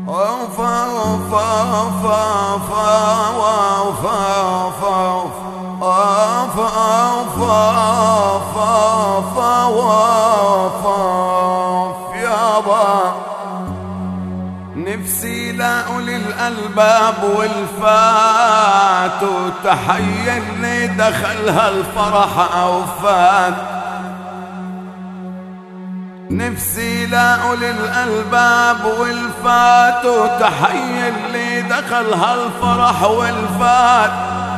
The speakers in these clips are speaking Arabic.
نفسي لأولي الألباب والفات وتحية اللي دخلها الفرح أو فات. نفسي لأولي الألباب والفات وتحية اللي دخلها الفرح والفات.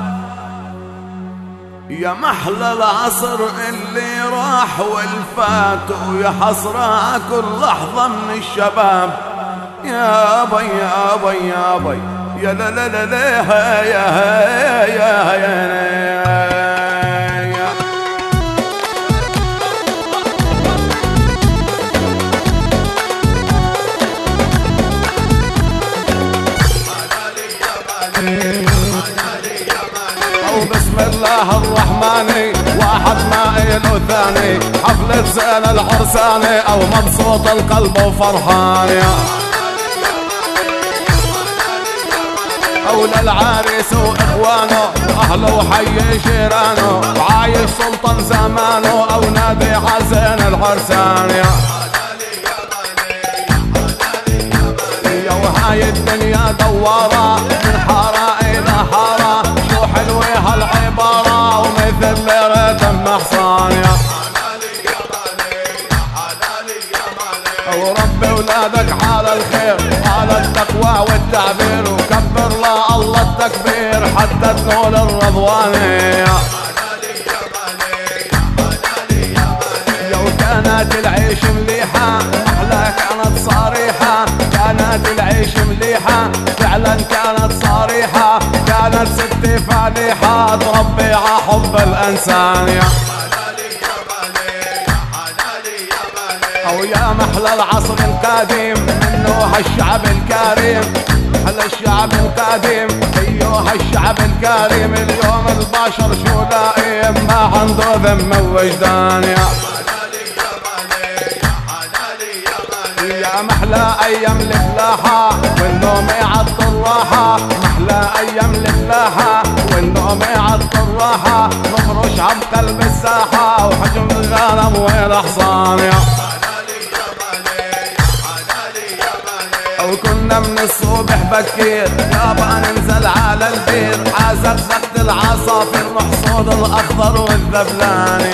يا محلى العصر اللي راح والفات ويا حسرة كل لحظة من الشباب. يا بي يا بي يا بي يا لا لا لا لا يا يا يا بسم الله الرحمن واحد ما إله ثاني. حفلة زين العرساني أو مبسوط القلب وفرحان. أولى العريس وإخوانه أهله وحي جيرانه عايش سلطان زمانه أو نادي حسين العرسان. يا وهاي الدنيا دوارة من حارة إلى حارة. شو حلوة هالعبارة ومثل رتم محصان. وربي ولادك على الخير على التقوى والتعبير وكبر لا الله التكبير حتى تنول الرضوانية. وكانت العيش مليحة أحلى كانت صريحة. كانت العيش مليحة فعلا كانت صريحة. كانت ستي فالحة تربي ع حب الإنسان. أو يا محلى العصر القديم منه هالشعب الكريم. محلى الشعب القديم ايوه هالشعب الكريم. اليوم البشر شو لائم ما عنده ذم ووجدان. يا محلى ايام الفلاحة والنوم يعطي الراحة. محلى ايام الفلاحة والنوم يعطي الراحة. نفرش عم قلب الساحة وحجم الغنم والاحصان. وكنا من الصبح بكير يابا ننزل على البير. عزقزقت العصافير محصود الاخضر والذبلان.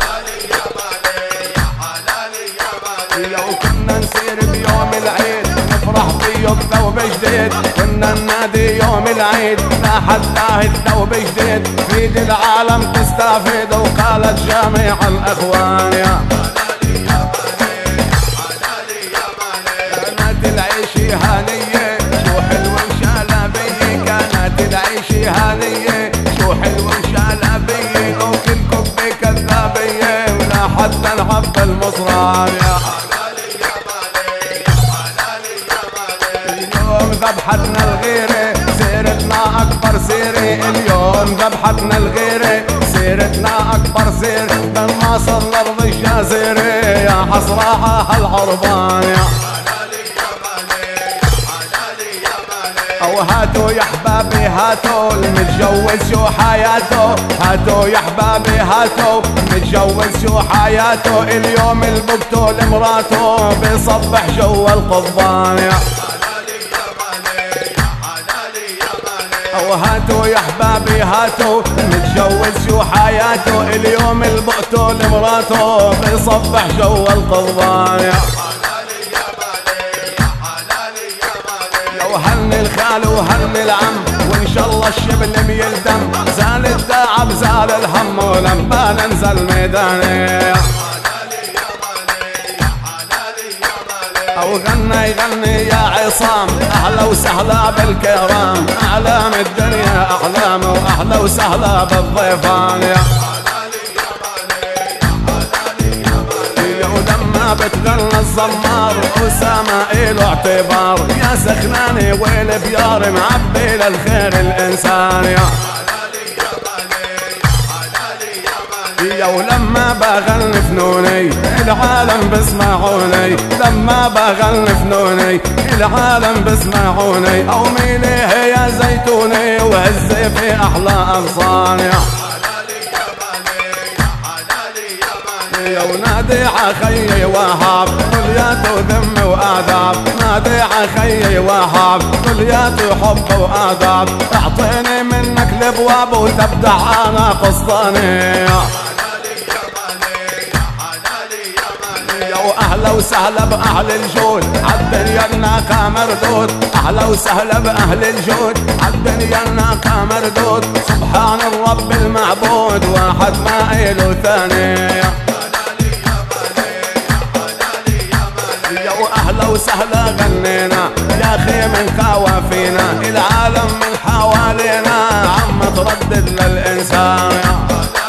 وكنا نسير بيوم العيد نفرح فيه بثوب جديد. كنا ننادي يوم العيد لا حد لاهي ثوب جديد. فيد العالم تستفيد وقالت جميع الاخوان. العيش هانية شو حلو وشلبية. كانت العيش هانية شو حلو وشلبية. وكلكم بكذابية ولا حتى نحب المصران. اليوم ذبحتنا الغيرة سيرتنا أكبر سيرة. اليوم ذبحتنا الغيرة سيرتنا أكبر سيرة. من مصر لأرض الجزيرة يا حسرة هالعربان. أو هاتوا يا حبابي هاتوا المتجوز شو حياته. هاتوا يا حبابي هاتوا المتجوز شو حياته. اليوم البقتو لمراته بيصبح جوا القضبان. أو هاتوا يا حبابي هاتوا المتجوز شو حياته. اليوم البقتو لمراته بيصبح جوا القضبان. وهن الخال وهن العم وان شاء الله الشبل يلدم. زال التعب زال الهم ولما ننزل ميداني. او غنى يغني يا عصام اهلا وسهلا بالكرام. اعلام الدنيا احلام واهلا وسهلا بالضيفان. بتغنى الزمار أسامة إله اعتبار. يا سخناني والبيار معبي للخير الإنسان. يا ولما بغني فنوني العالم بسمعوني، لما بغني فنوني العالم بسمعوني، او ميليه يا زيتوني وهزي في احلى اغصاني. يا ونادي عخيي وهاب كليات وذم وآداب، نادي عخيي وهاب كليات وحب وآداب، اعطيني منك الابواب وتبدع انا قسطاني. يا واهلا وسهلا باهل الجود عالدنيا الناقة مردود، اهلا وسهلا باهل الجود عالدنيا الناقة مردود، سبحان الرب المعبود واحد ما إله ثاني. واهلا وسهلا غنينا يا اخي من خوافينا، العالم من حوالينا عم تردد للانسان.